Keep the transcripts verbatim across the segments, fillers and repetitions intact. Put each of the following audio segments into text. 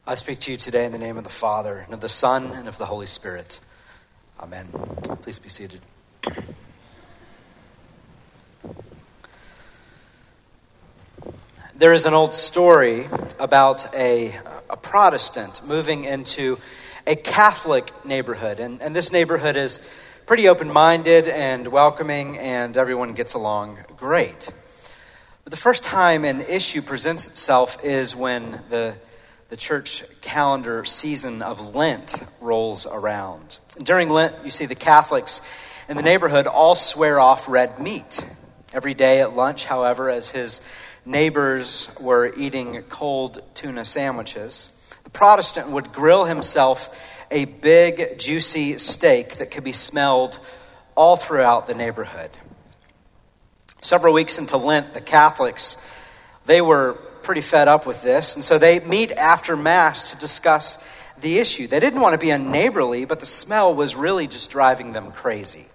I speak to you today in the name of the Father, and of the Son, and of the Holy Spirit. Amen. Please be seated. There is an old story about a, a Protestant moving into a Catholic neighborhood. And, and this neighborhood is pretty open-minded and welcoming, and everyone gets along great. But the first time an issue presents itself is when the The church calendar season of Lent rolls around. During Lent, you see the Catholics in the neighborhood all swear off red meat. Every day at lunch, however, as his neighbors were eating cold tuna sandwiches, the Protestant would grill himself a big, juicy steak that could be smelled all throughout the neighborhood. Several weeks into Lent, the Catholics, they were pretty fed up with this, and so they meet after Mass to discuss the issue. They didn't want to be unneighborly, but the smell was really just driving them crazy.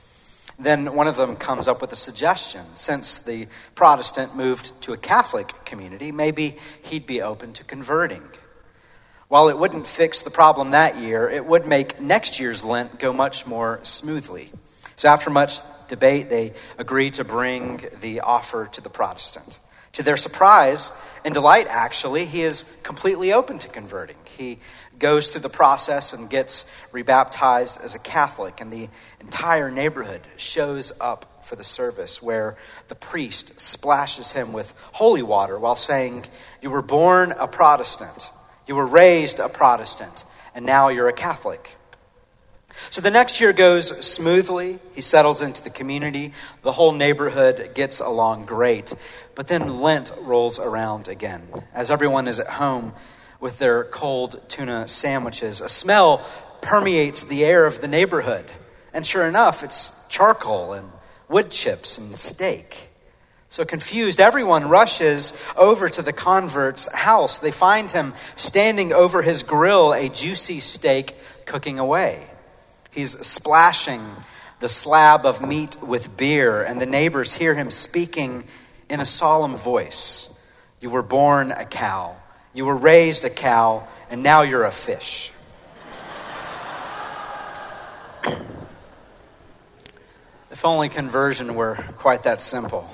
Then one of them comes up with a suggestion. Since the Protestant moved to a Catholic community, maybe he'd be open to converting. While it wouldn't fix the problem that year, it would make next year's Lent go much more smoothly. So after much debate, they agreed to bring the offer to the Protestant. To their surprise and delight, actually, he is completely open to converting. He goes through the process and gets rebaptized as a Catholic, and the entire neighborhood shows up for the service where the priest splashes him with holy water while saying, "You were born a Protestant, you were raised a Protestant, and now you're a Catholic." So the next year goes smoothly. He settles into the community. The whole neighborhood gets along great. But then Lent rolls around again. As everyone is at home with their cold tuna sandwiches, a smell permeates the air of the neighborhood. And sure enough, it's charcoal and wood chips and steak. So confused, everyone rushes over to the convert's house. They find him standing over his grill, a juicy steak cooking away. He's splashing the slab of meat with beer, and the neighbors hear him speaking in a solemn voice. "You were born a cow, you were raised a cow, and now you're a fish." If only conversion were quite that simple.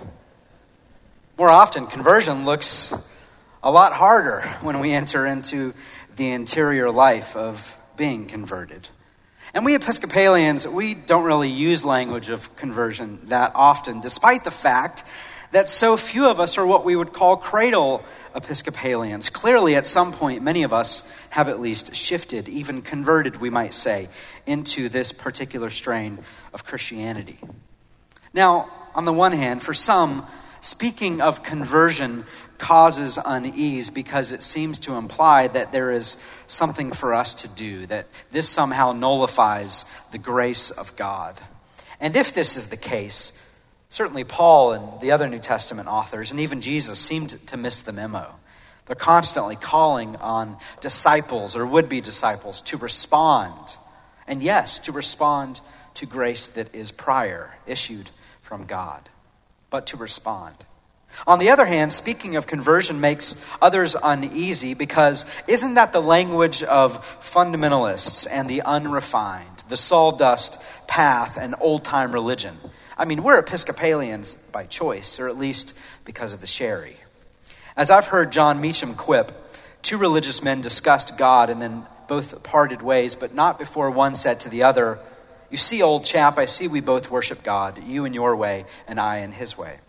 More often, conversion looks a lot harder when we enter into the interior life of being converted. And we Episcopalians, we don't really use language of conversion that often, despite the fact that so few of us are what we would call cradle Episcopalians. Clearly, at some point, many of us have at least shifted, even converted, we might say, into this particular strain of Christianity. Now, on the one hand, for some, speaking of conversion causes unease because it seems to imply that there is something for us to do, that this somehow nullifies the grace of God. And if this is the case, certainly Paul and the other New Testament authors, and even Jesus, seemed to miss the memo. They're constantly calling on disciples or would-be disciples to respond. And yes, to respond to grace that is prior, issued from God, but to respond. On the other hand, speaking of conversion makes others uneasy because isn't that the language of fundamentalists and the unrefined, the sawdust path and old-time religion? I mean, we're Episcopalians by choice, or at least because of the sherry. As I've heard John Meacham quip, two religious men discussed God and then both parted ways, but not before one said to the other, "You see, old chap, I see we both worship God, you in your way and I in his way."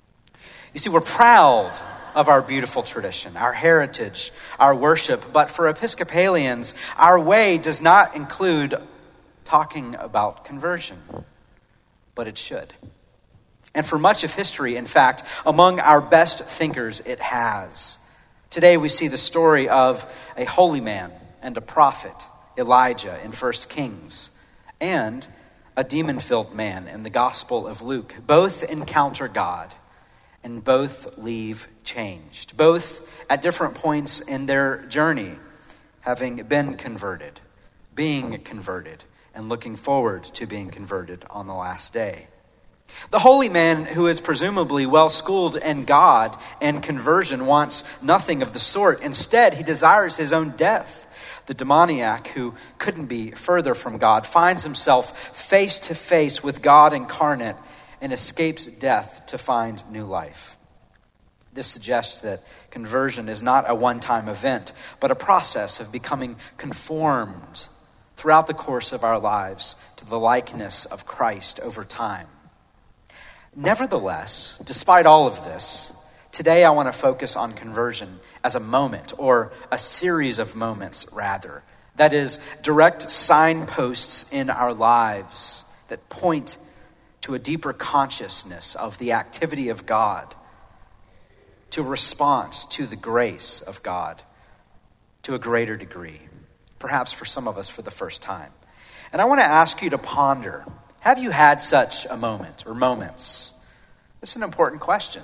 You see, we're proud of our beautiful tradition, our heritage, our worship. But for Episcopalians, our way does not include talking about conversion. But it should. And for much of history, in fact, among our best thinkers, it has. Today we see the story of a holy man and a prophet, Elijah, in First Kings, and a demon-filled man in the Gospel of Luke. Both encounter God. And both leave changed, both at different points in their journey, having been converted, being converted, and looking forward to being converted on the last day. The holy man, who is presumably well-schooled in God and conversion, wants nothing of the sort. Instead, he desires his own death. The demoniac, who couldn't be further from God, finds himself face to face with God incarnate and escapes death to find new life. This suggests that conversion is not a one-time event, but a process of becoming conformed throughout the course of our lives to the likeness of Christ over time. Nevertheless, despite all of this, today I want to focus on conversion as a moment, or a series of moments rather. That is, direct signposts in our lives that point to a deeper consciousness of the activity of God, to a response to the grace of God to a greater degree, perhaps for some of us for the first time. And I want to ask you to ponder, have you had such a moment or moments? This is an important question.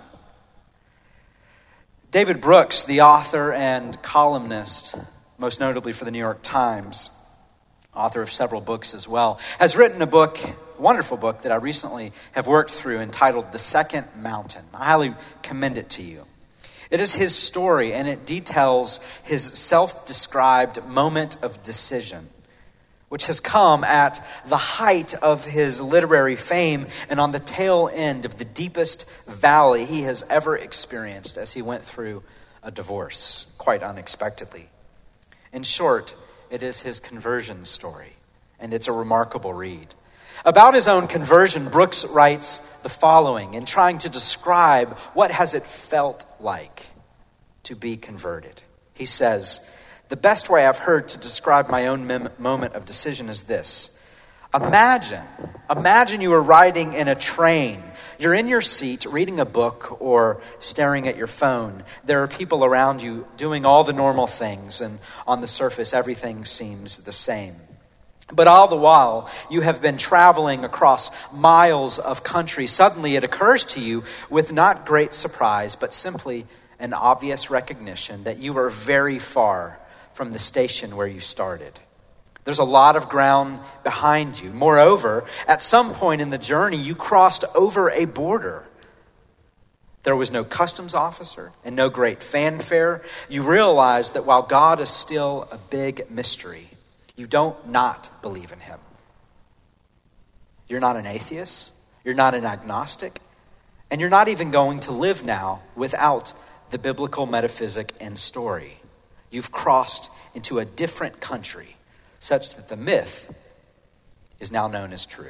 David Brooks, the author and columnist, most notably for the New York Times, author of several books as well, has written a book, a wonderful book that I recently have worked through entitled The Second Mountain. I highly commend it to you. It is his story, and it details his self-described moment of decision, which has come at the height of his literary fame and on the tail end of the deepest valley he has ever experienced as he went through a divorce, quite unexpectedly. In short, it is his conversion story, and it's a remarkable read. About his own conversion, Brooks writes the following in trying to describe what has it felt like to be converted. He says, "The best way I've heard to describe my own mem- moment of decision is this. Imagine, imagine you are riding in a train. You're in your seat reading a book or staring at your phone. There are people around you doing all the normal things, and on the surface everything seems the same. But all the while, you have been traveling across miles of country. Suddenly it occurs to you, with not great surprise, but simply an obvious recognition, that you are very far from the station where you started. There's a lot of ground behind you. Moreover, at some point in the journey, you crossed over a border. There was no customs officer and no great fanfare. You realize that while God is still a big mystery, you don't not believe in him. You're not an atheist. You're not an agnostic. And you're not even going to live now without the biblical metaphysic and story. You've crossed into a different country, such that the myth is now known as true."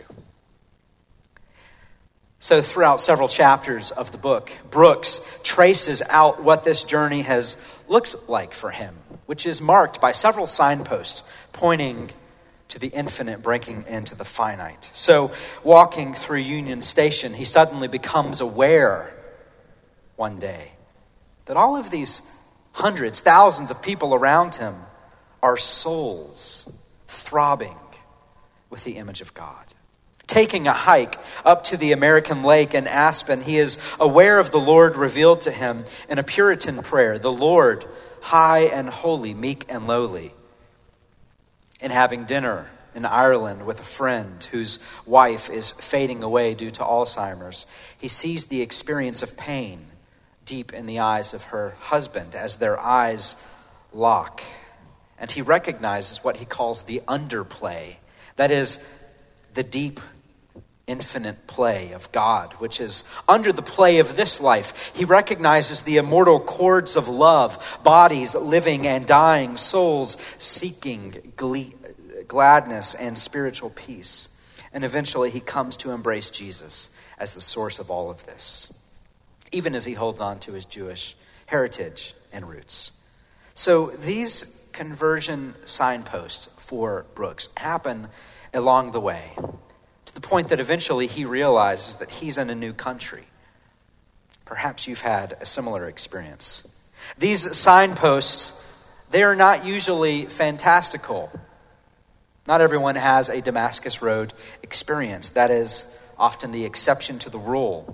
So throughout several chapters of the book, Brooks traces out what this journey has looked like for him, which is marked by several signposts pointing to the infinite breaking into the finite. So walking through Union Station, he suddenly becomes aware one day that all of these hundreds, thousands of people around him are souls throbbing with the image of God. Taking a hike up to the American Lake in Aspen, he is aware of the Lord revealed to him in a Puritan prayer, "The Lord, high and holy, meek and lowly." In having dinner in Ireland with a friend whose wife is fading away due to Alzheimer's, he sees the experience of pain deep in the eyes of her husband as their eyes lock. And he recognizes what he calls the underplay. That is, the deep, infinite play of God, which is under the play of this life. He recognizes the immortal chords of love, bodies living and dying, souls seeking glee, gladness and spiritual peace. And eventually he comes to embrace Jesus as the source of all of this, even as he holds on to his Jewish heritage and roots. So these conversion signposts for Brooks happen along the way, to the point that eventually he realizes that he's in a new country. Perhaps you've had a similar experience. These signposts, they are not usually fantastical. Not everyone has a Damascus Road experience. That is often the exception to the rule.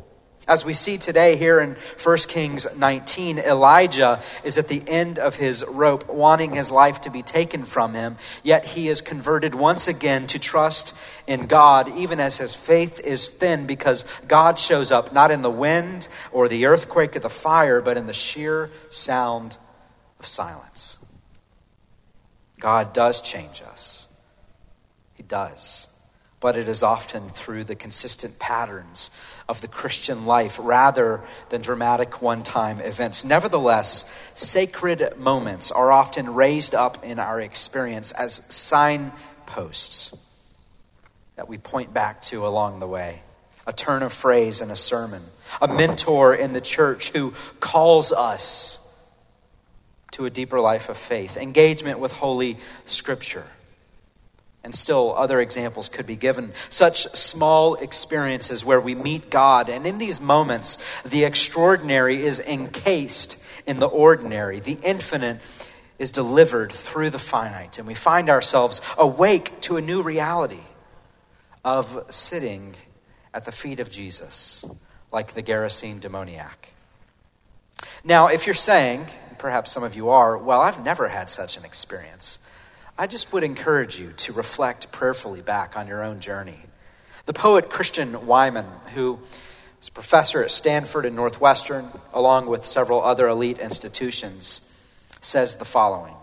As we see today here in First Kings nineteen, Elijah is at the end of his rope, wanting his life to be taken from him, yet he is converted once again to trust in God, even as his faith is thin, because God shows up not in the wind or the earthquake or the fire, but in the sheer sound of silence. God does change us. He does. But it is often through the consistent patterns of the Christian life rather than dramatic one-time events. Nevertheless, sacred moments are often raised up in our experience as signposts that we point back to along the way. A turn of phrase in a sermon, a mentor in the church who calls us to a deeper life of faith, engagement with Holy Scripture. And still other examples could be given. Such small experiences where we meet God. And in these moments, the extraordinary is encased in the ordinary. The infinite is delivered through the finite. And we find ourselves awake to a new reality of sitting at the feet of Jesus, like the Gerasene demoniac. Now, if you're saying, perhaps some of you are, well, I've never had such an experience, I just would encourage you to reflect prayerfully back on your own journey. The poet Christian Wyman, who was a professor at Stanford and Northwestern, along with several other elite institutions, says the following.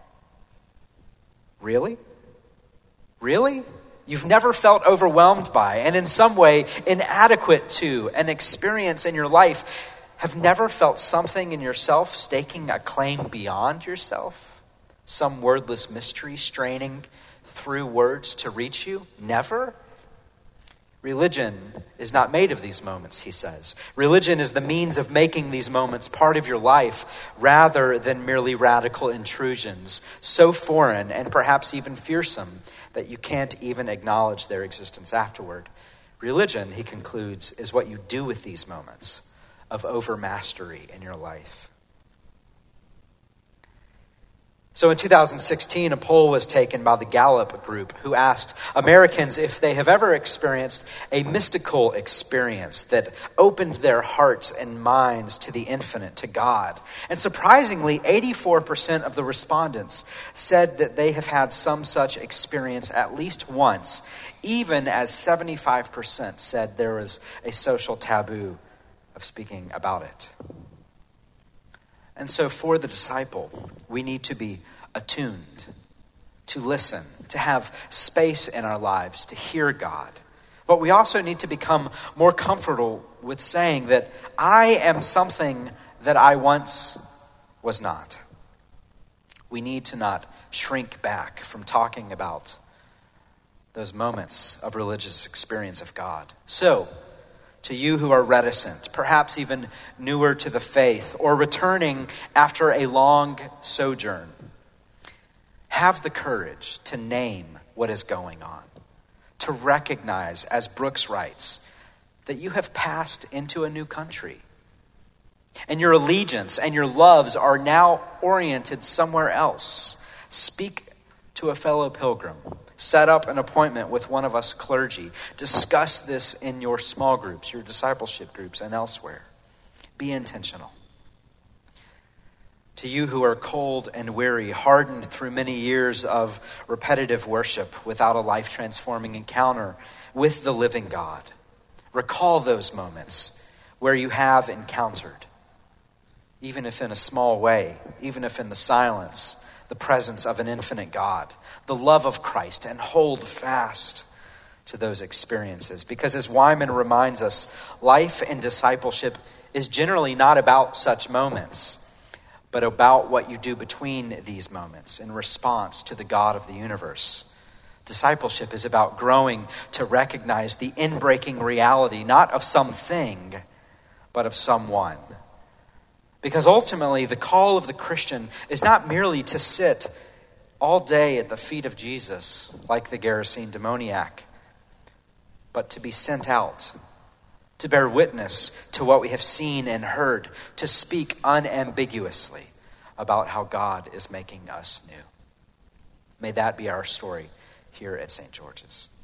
Really? Really? You've never felt overwhelmed by, and in some way inadequate to, an experience in your life, have never felt something in yourself staking a claim beyond yourself? Some wordless mystery straining through words to reach you? Never? Religion is not made of these moments, he says. Religion is the means of making these moments part of your life rather than merely radical intrusions, so foreign and perhaps even fearsome that you can't even acknowledge their existence afterward. Religion, he concludes, is what you do with these moments of overmastery in your life. So in two thousand sixteen, a poll was taken by the Gallup Group, who asked Americans if they have ever experienced a mystical experience that opened their hearts and minds to the infinite, to God. And surprisingly, eighty-four percent of the respondents said that they have had some such experience at least once, even as seventy-five percent said there was a social taboo of speaking about it. And so for the disciple, we need to be attuned, to listen, to have space in our lives, to hear God. But we also need to become more comfortable with saying that I am something that I once was not. We need to not shrink back from talking about those moments of religious experience of God. So, to you who are reticent, perhaps even newer to the faith, or returning after a long sojourn, have the courage to name what is going on, to recognize, as Brooks writes, that you have passed into a new country, and your allegiance and your loves are now oriented somewhere else. Speak to a fellow pilgrim. Set up an appointment with one of us clergy. Discuss this in your small groups, your discipleship groups, and elsewhere. Be intentional. To you who are cold and weary, hardened through many years of repetitive worship without a life-transforming encounter with the living God, recall those moments where you have encountered, even if in a small way, even if in the silence, the presence of an infinite God, the love of Christ, and hold fast to those experiences. Because as Wyman reminds us, life and discipleship is generally not about such moments, but about what you do between these moments in response to the God of the universe. Discipleship is about growing to recognize the inbreaking reality, not of something, but of someone. Because ultimately, the call of the Christian is not merely to sit all day at the feet of Jesus, like the Gerasene demoniac, but to be sent out, to bear witness to what we have seen and heard, to speak unambiguously about how God is making us new. May that be our story here at Saint George's.